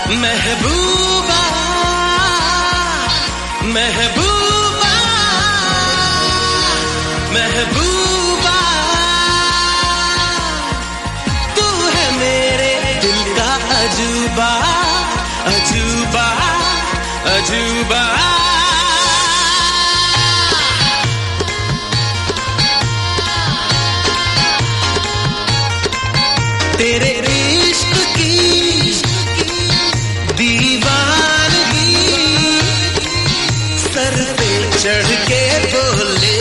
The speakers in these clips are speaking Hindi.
महबूबा महबूबा महबूबा, तू है मेरे दिल का अजूबा अजूबा अजूबा। तेरे इश्क की दीवानगी सर पे चढ़ के बोले,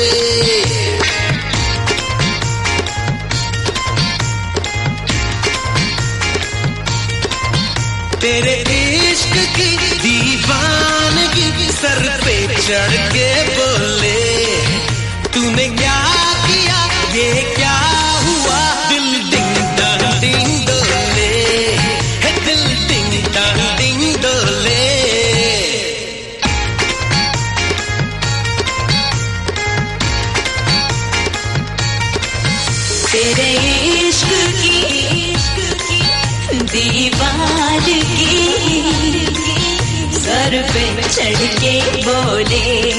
तेरे इश्क की दीवानगी सर पे चढ़ के बोले, तूने क्या किया ये क्या हुआ, दिल डिंग डंग डिंग डोले, है दिल डिंग डंग डिंग डोले। तेरे इश्क की दीवानगी सर पे चढ़ के बोले,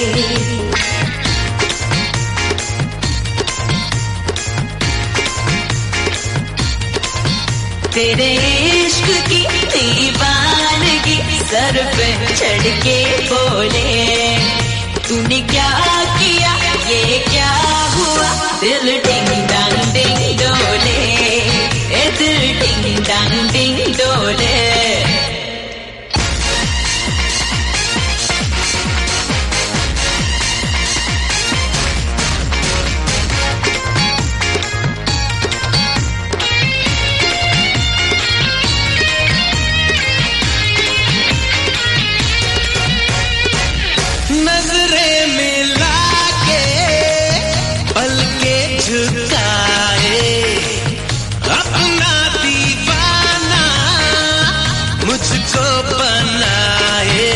तेरे इश्क की दीवानगी सर पे चढ़ के बोले, तूने क्या किया ये क्या हुआ, दिल डिंग डंग डिंग डोले, ए दिल डिंग डंग डिंग डोले। नजरें मिला के पलके झुकाए, अपना दीवाना मुझको बनाए,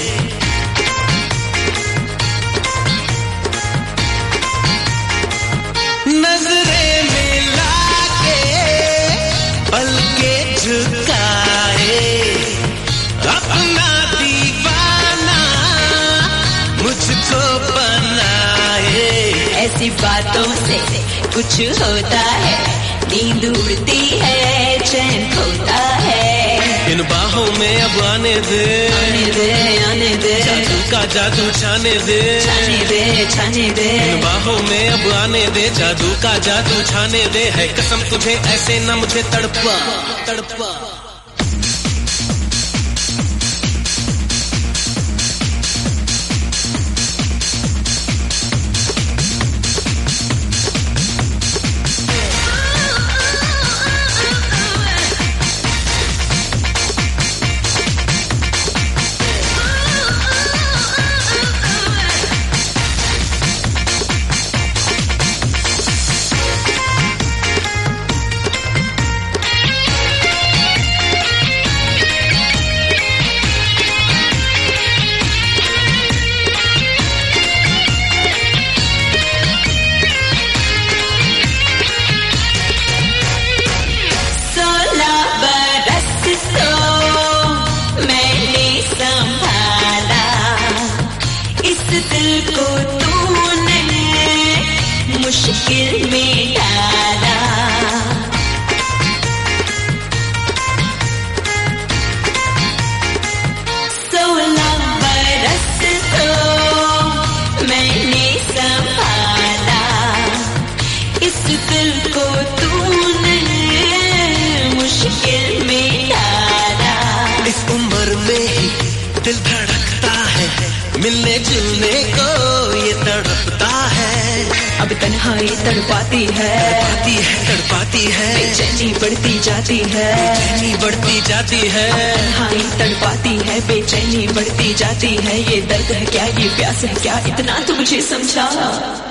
नजरें मिला के पलके झुकाए, अपना दीवाना मुझको बनाए। ऐसी बातों से कुछ होता है, नींद उड़ती है चैन खोता है, इन बाहों में अब आने दे आने दे आने दे, जादू का जादू छाने दे छाने दे छाने दे, इन बाहों में अब आने दे, जादू का जादू छाने दे, है कसम तुझे ऐसे न मुझे तड़पा तड़पा। दिल को तूने मुश्किल में डाला, 16 बरस तो मैंने संभाला, इस दिल को तूने मुश्किल में डाला। इस उम्र में ही दिल धड़कता है, मिलने जुलने को ये तड़पता है, अब तन्हाई तड़पाती है तड़पाती है, बेचैनी बढ़ती जाती है, बेचैनी बढ़ती जाती है, तन्हाई तड़पाती है, बेचैनी बढ़ती जाती है, ये दर्द है क्या ये प्यास है क्या, इतना तो मुझे समझा।